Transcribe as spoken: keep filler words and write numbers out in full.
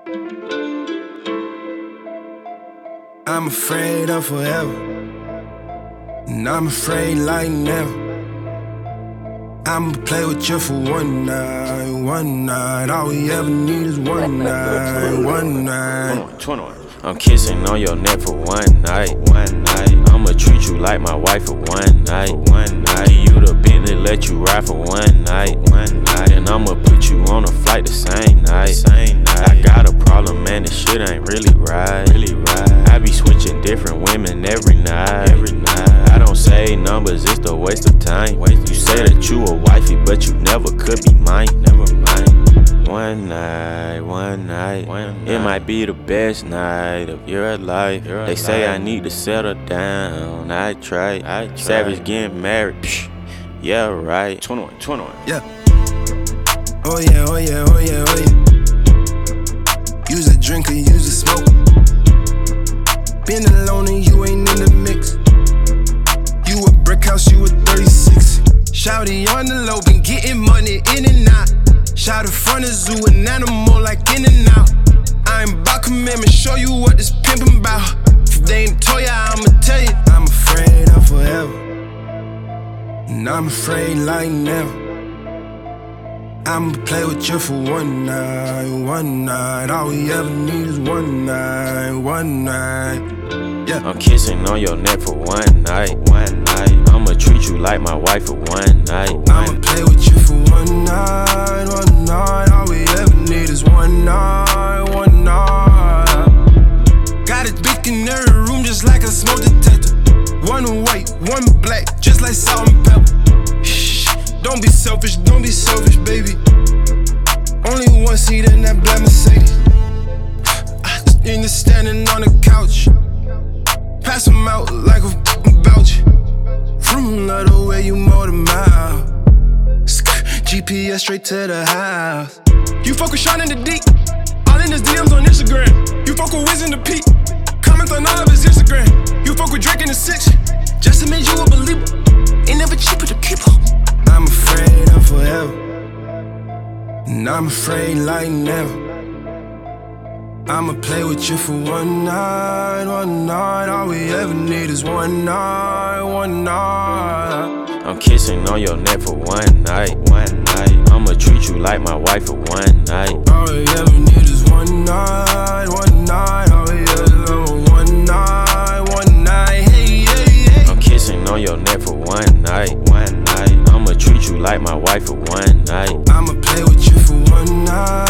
I'm afraid of forever, and I'm afraid like never. I'ma play with you for one night, one night. All we ever need is one night, one night. I'm kissing on your neck for one night, one night. I'ma treat you like my wife for one night, one night. Give you the Bentley, let you ride for one night, one night. And I'ma put you on a flight the same night, same night. I got a problem, man, this shit ain't really right, really right. I be switching different women every night, every night. I don't say numbers, it's the waste of time. You say that you a wifey, but you never could be mine, never mind. One night, one night, one night. It might be the best night of your life. Your they say life. I need to settle down. I try. I try. Savage getting married. Psh, yeah, right. twenty-one, twenty-one. Yeah. Oh yeah, oh yeah, oh yeah, oh yeah. Use a drinker, use a smoke. Been alone and you ain't in the mix. You a brick house, you a thirty-six. Shouty on the low, been getting money in and out. Shout in front of zoo, an animal like in and out. I ain't about commitment, show you what this pimpin' bout. If they ain't told ya, I'ma tell you. I'm afraid of forever, and I'm afraid like never. I'ma play with you for one night, one night. All we ever need is one night, one night. Yeah. I'm kissing on your neck for one night, one night. I'ma treat you like my wife for one night, one I'ma play with you for one night, one night. All we ever need is one night, one night. Got a big in every room just like a smoke detector. One white, one black, just like salt and pepper. Shh, don't be selfish, don't be selfish, baby. Only one seat in that black Mercedes. I just need to standing on the couch. Pass them out like a f***ing voucher. From love the way you mow the mile. G P S straight to the house. You fuck with Sean in the deep. All in his D Ms on Instagram. You fuck with Wiz in the peak. Comment on all of his Instagram. You fuck with Drake in the six. Just to make you a believer. Ain't never cheaper to keep up. I'm afraid of forever, and I'm afraid like never. I'ma play with you for one night, one night. All we ever need is one night, one night. I'm kissing on your neck for one night, one night. I'ma treat you like my wife for one night. All we ever need is one night, one night. All we ever need is one night, one night. Hey, hey, hey. I'm kissing on your neck for one night, one night. I'ma treat you like my wife for one night. I'ma play with you for one night.